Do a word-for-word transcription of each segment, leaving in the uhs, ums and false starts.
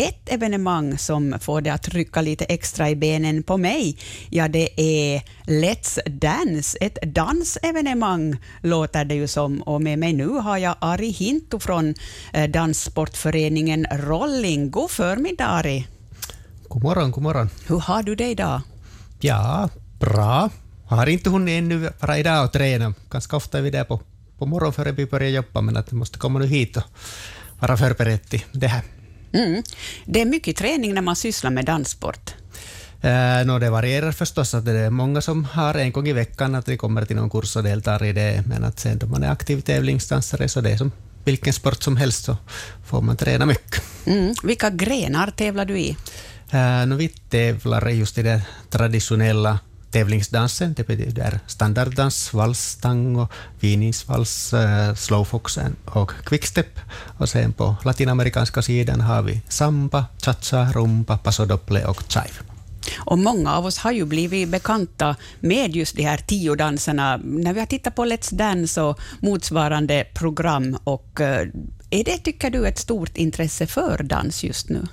ett evenemang som får det att rycka lite extra i benen på mig. Ja, det är Let's Dance, ett dansevenemang låter det ju som. Och med mig nu har jag Ari Hinto från danssportföreningen Rolling. God förmiddag, Ari. God morgon, god morgon. Hur har du det idag? Ja, bra. Jag har inte hunnit ännu bara idag och träna. Ganska ofta är vi där på, på morgon före vi börjar jobba, men att jag måste komma nu hit och vara förberedd till det här. Mm. Det är mycket träning när man sysslar med danssport. Uh, no, det varierar förstås. Att det är många som har en gång i veckan att de kommer till någon kurs och deltar i det. Men att sen då man är aktiv tävlingsdansare så det är som vilken sport som helst så får man träna mycket. Mm. Vilka grenar tävlar du i? Uh, no, vi tävlar just i den traditionella tävlingsdansen. Det betyder standarddans, vals, tango, visningsvals, uh, slowfox och quickstep. Och sen på latinamerikanska sidan har vi samba, cha-cha, rumba, paso doble och chive. Och många av oss har ju blivit bekanta med just de här tio danserna när vi har tittat på Let's Dance och motsvarande program. Och uh, är det, tycker du, ett stort intresse för dans just nu?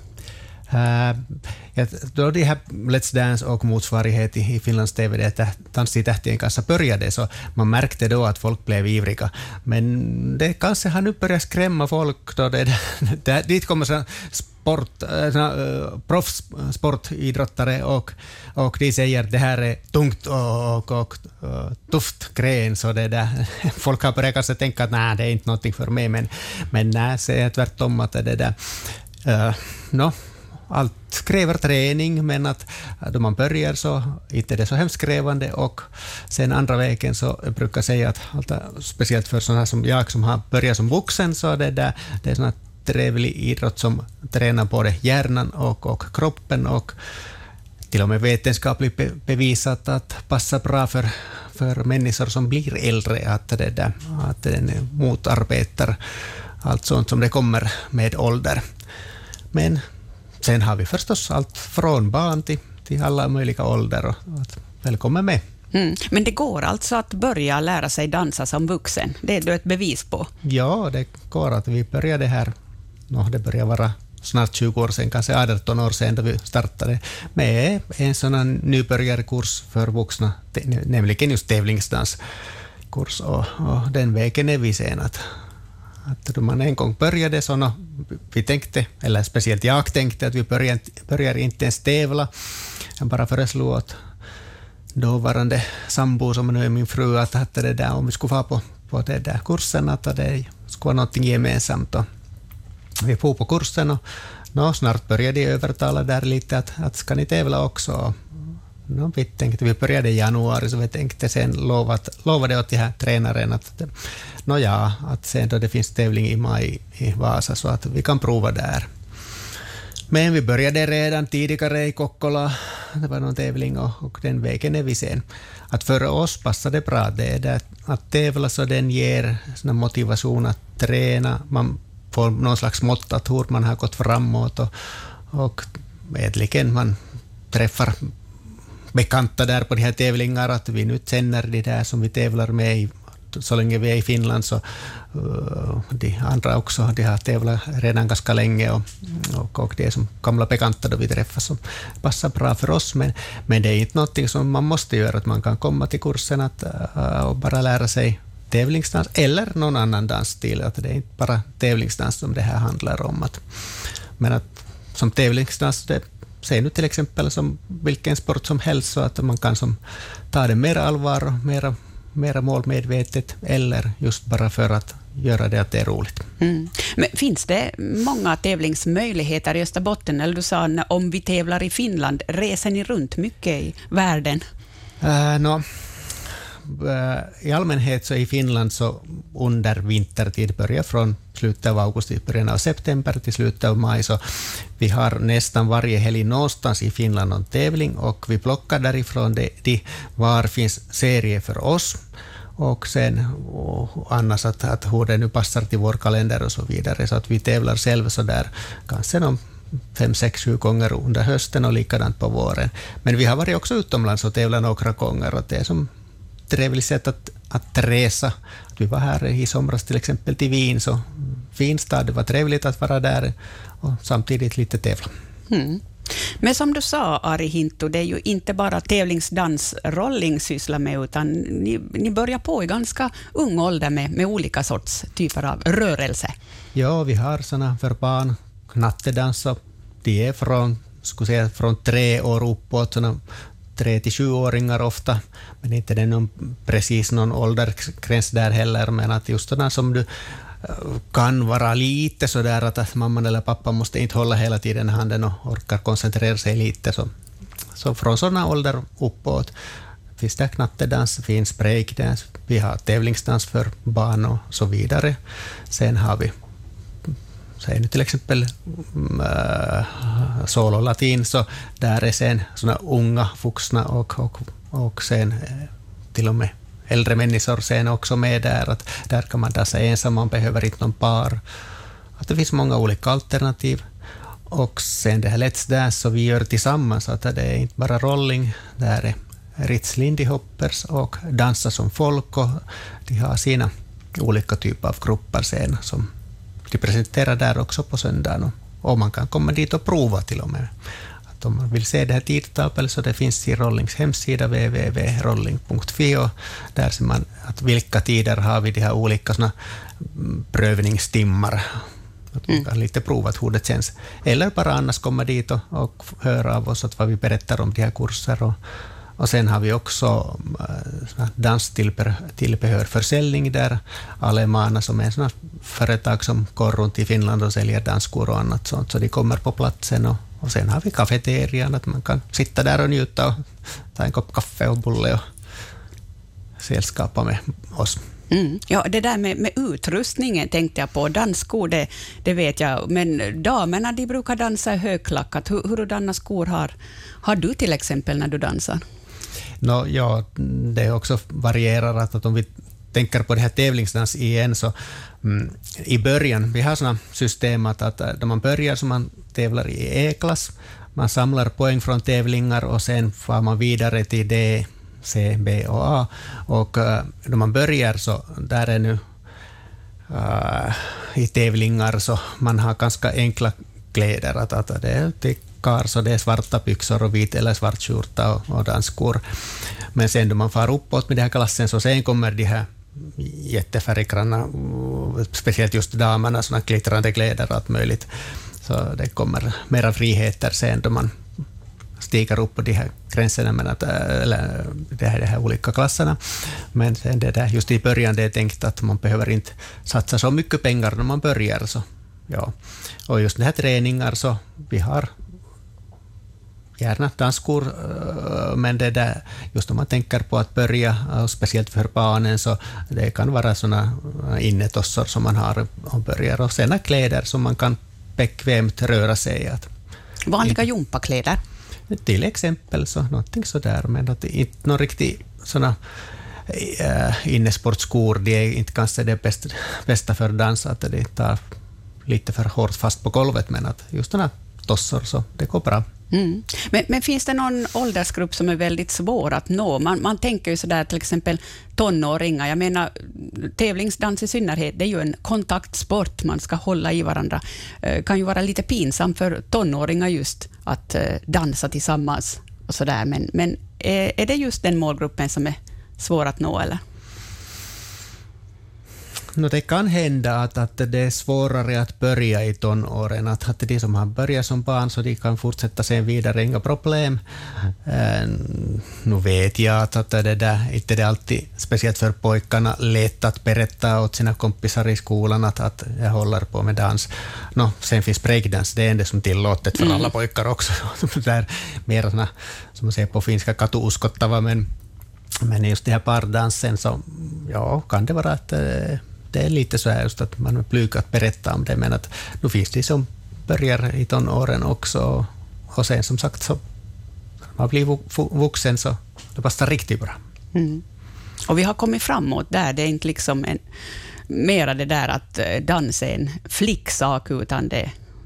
Uh, ja, då det här Let's Dance och motsvarighet i, i Finlands T V, det Dans i tähtien kanssa började, så man märkte då att folk blev ivriga. Men det kanske har nu börjat skrämma folk då det, det, dit kommer så sport, uh, proffssportidrottare och, och de säger att det här är tungt och, och, och uh, tufft gren, så det där, folk har börjat kanske tänka att nej, det är inte någonting för mig, men, men nej, det är tvärtom att det där uh, no, allt kräver träning, men att då man börjar så inte är det så hemskt krävande, och sen andra vägen så jag brukar säga att, att speciellt för sådana som jag som har börjat som vuxen, så det, där, det är sån trevlig idrott som tränar både hjärnan och, och kroppen, och till och med vetenskapligt be, bevisat att passa bra för, för människor som blir äldre, att, det där, att den motarbetar allt sånt som det kommer med ålder. Men sen har vi förstås allt från barn till, till alla möjliga ålder. Och, och välkommen med. Mm. Men det går alltså att börja lära sig dansa som vuxen? Det är du ett bevis på? Ja, det går att vi började här. No, det börjar vara snart tjugo år sedan, kanske arton år sedan då vi startade med en sån nybörjarkurs för vuxna, nämligen just tävlingsdanskurs. Och, och den vägen är vi sen att att då man en gång började så no, vi tänkte, eller speciellt jag tänkte att vi börjar, börjar inte ens tävla. Jag bara föreslog åt dåvarande sambo som nu är min fru att, att det där, om vi skulle få på, på det där kursen, att det skulle vara någonting gemensamt. Och vi får på kursen och no, snart började jag övertala där lite att, att ska ni tävla också. No, vi tänkte, vi började i januari, så vi tänkte sen lovat, lovade åt de här tränaren att, no ja, att sen då det finns tävling i maj i Vasa så att vi kan prova där. Men vi började redan tidigare i Kokkola, det var någon tävling och, och den vägen är vi sen. Att för oss passar det bra, det är det att tävla så den ger sån motivation att träna, man får någon slags mått att hur man har gått framåt och, och egentligen man träffar bekanta där på de här tävlingar, att vi nu känner de där som vi tävlar med i, så länge vi är i Finland, så uh, de andra också, de har tävlat redan ganska länge och, och, och det är som gamla bekanta då vi träffas som passar bra för oss, men, men det är inte någonting som man måste göra, att man kan komma till kursen att, uh, och bara lära sig tävlingsdans eller någon annan dansstil, att det är inte bara tävlingsdans som det här handlar om, att, men att som tävlingsdans det säg nu till exempel som vilken sport som helst, så att man kan som ta det mer allvar och mera, mera målmedvetet, eller just bara för att göra det att det är roligt. Mm. Men finns det många tävlingsmöjligheter i Österbotten? Eller du sa om vi tävlar i Finland, reser ni runt mycket i världen? Uh, no. I allmänhet så i Finland så under vintertid börjar från slutet av augusti till början av september till slutet av maj, så vi har nästan varje helg någonstans i Finland en tävling, och vi plockar därifrån det, det var finns serie för oss, och sen och annars att, att hur det nu passar till vår kalender och så vidare, så att vi tävlar själva så där kanske någon fem, sex, sju gånger under hösten och likadant på våren. Men vi har varit också utomlands och tävlat några gånger, och det är som trevligt sätt att att resa. Att vi var här i somras till exempel till Wien, så fin stad, det var trevligt att vara där och samtidigt lite tävla. Mm. Men som du sa, Ari Hinto, det är ju inte bara tävlingsdans rolling sysslar med, utan ni, ni börjar på i ganska ung ålder med, med olika sorts typer av rörelse. Ja, vi har såna för barn, knattedans, de är från, skulle säga, från tre år uppåt, såna tre till sjuåringar ofta, men inte det är någon, precis någon åldersgräns där heller, men att just sådana som du kan vara lite så där att mamman eller pappa måste inte hålla hela tiden handen och orkar koncentrera sig lite, så, så från sådana ålder uppåt finns det knattedans, finns breakdance, vi har tävlingsdans för barn och så vidare. Sen har vi säg nu till exempel äh, solo latin, så där är sen såna unga vuxna och, och, och sen till och med äldre människor sen också med där, att där kan man dansa ensam, man behöver inte någon par. Att det finns många olika alternativ. Och sen det här Let's Dance, så vi gör tillsammans, att det är inte bara rolling, där är Ritz Lindy Hoppers och Dansa som folk, och de har sina olika typer av grupper sen som de presenterar där också på söndagen, och man kan komma dit och prova till och med. Att om man vill se det här tidtabellen, så det finns i Rollings hemsida w w w punkt rolling punkt f i, och där ser man att vilka tider har vi de här olika såna prövningstimmar. Att man kan lite prova hur det känns. Eller bara annars komma dit och, och höra av oss att vad vi berättar om de här kurser. Och, och sen har vi också äh, danstillbehörförsäljning där Alemana, som är en sån företag som går runt i Finland och säljer dansskor och annat sånt, så de kommer på platsen. Och, och sen har vi kafeterian, att man kan sitta där och njuta och ta en kopp kaffe och bulle och sällskapa med oss. Mm. Ja, det där med, med utrustningen tänkte jag på. Dansskor, det, det vet jag. Men damerna, de brukar dansa i högklackat. Hur, hurdana skor har, har du till exempel när du dansar? No, ja, det också varierar. Att, att om vi tänker på det här tävlingsdans igen, så mm, i början, vi har sådana system att, att när man börjar så man tävlar i E-klass, man samlar poäng från tävlingar och sen får man vidare till D, C, B och A. Och uh, när man börjar så där är nu uh, i tävlingar så man har ganska enkla kläder. Att, att det är till kar, så det är svarta byxor och vit eller svart skjorta och, och dansskor. Men sen då man far uppåt med den här klassen, så sen kommer de här jättefärggranna, speciellt just damerna, såna glittrande kläder och allt möjligt. Så det kommer mera friheter sen då man stiger upp på de här gränserna mellan eller de här, de här olika klasserna. Men sen det där, just i början det är tänkt att man behöver inte satsa så mycket pengar när man börjar. Så, ja. Och just de här träningar, så vi har gärna dansskor, men det där, just om man tänker på att börja, och speciellt för barnen, så det kan vara såna innetossor som man har och börjar, och sen kläder som man kan bekvämt röra sig i. Vanliga gympakläder? Till exempel så någonting sådär, men att inte någon riktigt såna äh, innesportskor, det är inte kanske det bästa, bästa för dans, att det tar lite för hårt fast på golvet, men att just såna tossor, så det går bra. Mm. Men, men finns det någon åldersgrupp som är väldigt svår att nå? Man, man tänker ju sådär till exempel tonåringar. Jag menar, tävlingsdans i synnerhet, det är ju en kontaktsport. Man ska hålla i varandra. Det kan ju vara lite pinsamt för tonåringar just att dansa tillsammans och sådär. Men, men är, är det just den målgruppen som är svår att nå, eller? No, det kan hända att, att det är svårare att börja i tonåren. Att, att de som har börjat som barn, så de kan fortsätta sen vidare, inga problem. Äh, nu vet jag att, att det där, inte det är alltid, speciellt för pojkarna, lätt att berätta åt sina kompisar i skolan att, att jag håller på med dans. No, sen finns breakdance, det är det som tillåtet för mm. alla pojkar också. Det är mer såna, som man säger på finska, katuuskottava, men, men just det här pardansen, så ja, kan det vara att det är lite så här just att man är blyg att berätta om det, men att nu finns det som börjar i tonåren också, och sen som sagt så man blir vuxen, så det passar riktigt bra. Mm. Och vi har kommit framåt där, det är inte liksom en, mera det där att dans är en flicksak, utan det,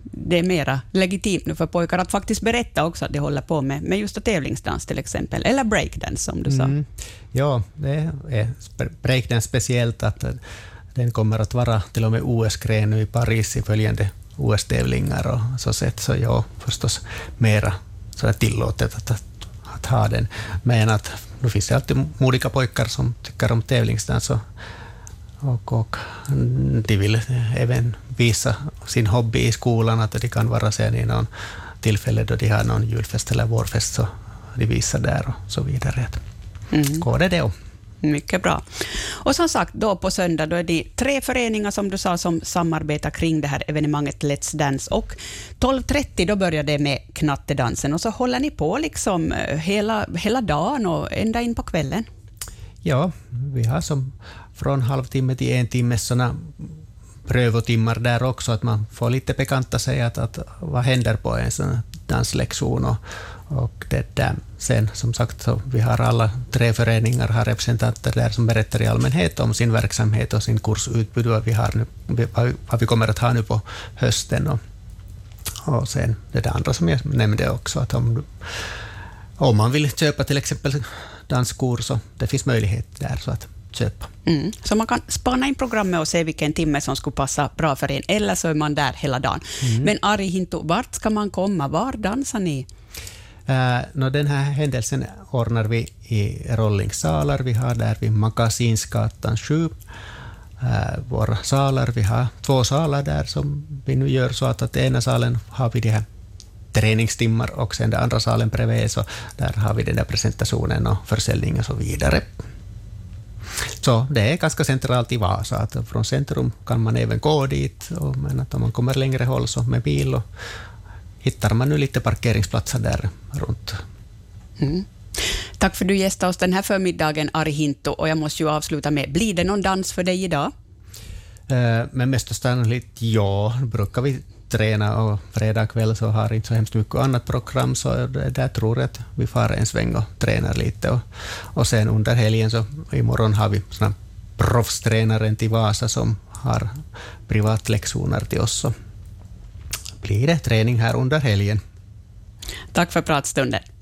det är mera legitimt nu för pojkar att faktiskt berätta också att de håller på med, med just tävlingsdans till exempel, eller breakdance som du sa. Mm. Ja, det är breakdance speciellt att den kommer att vara till och med O S-gren nu i Paris i följande O S-tävlingar och så sätt, så ja, förstås mera så är tillåtet att, att, att ha den. Men att nu finns det alltid modiga pojkar som tycker om tävlingsdans och, och, och de vill även visa sin hobby i skolan, att det kan vara sen i någon tillfälle då de har någon julfest eller vårfest, så de visar där och så vidare. Mm. Går det det? Mycket bra. Och som sagt, då på söndag då är det tre föreningar som du sa som samarbetar kring det här evenemanget Let's Dance, och tolv trettio då börjar det med knattedansen och så håller ni på liksom hela, hela dagen och ända in på kvällen. Ja, vi har som från halvtimme till en timme såna prövotimmar där också, att man får lite bekanta sig att, att vad händer på en sån danslektion och Och det där. Sen som sagt så vi har alla tre föreningar har representanter där som berättar i allmänhet om sin verksamhet och sin kursutbud och vi har nu, vad vi kommer att ha nu på hösten och, och sen det där andra som jag nämnde också, att om, om man vill köpa till exempel danskurs så det finns möjlighet där så att köpa. Mm. Så man kan spana in programmet och se vilken timme som skulle passa bra för en, eller så är man där hela dagen. Mm. Men Ari Hinto, vart ska man komma? Var dansar ni? Uh, no, den här händelsen ordnar vi i Rollingsalar. Vi har där vid Magasinsgatan sju uh, våra salar. Vi har två salar där som vi nu gör så att, att ena salen har vi de här träningstimmar och sen den andra salen bredvid, så där har vi den där presentationen och försäljning och så vidare. Så det är ganska centralt i Vasa, att från centrum kan man även gå dit, och, men att om man kommer längre håll så med bil och hittar man nu lite parkeringsplatser där runt. Mm. Tack för att du gästade oss den här förmiddagen, Ari Hinto, och jag måste ju avsluta med, blir det någon dans för dig idag? Uh, men mest sannolikt ja, brukar vi träna och fredag kväll så har inte så hemskt mycket annat program, så där tror jag att vi far en sväng och tränar lite och, och sen under helgen så imorgon har vi såna proffstränaren till Vasa som har privatlektioner till oss, så blir det träning här under helgen. Tack för pratstunden.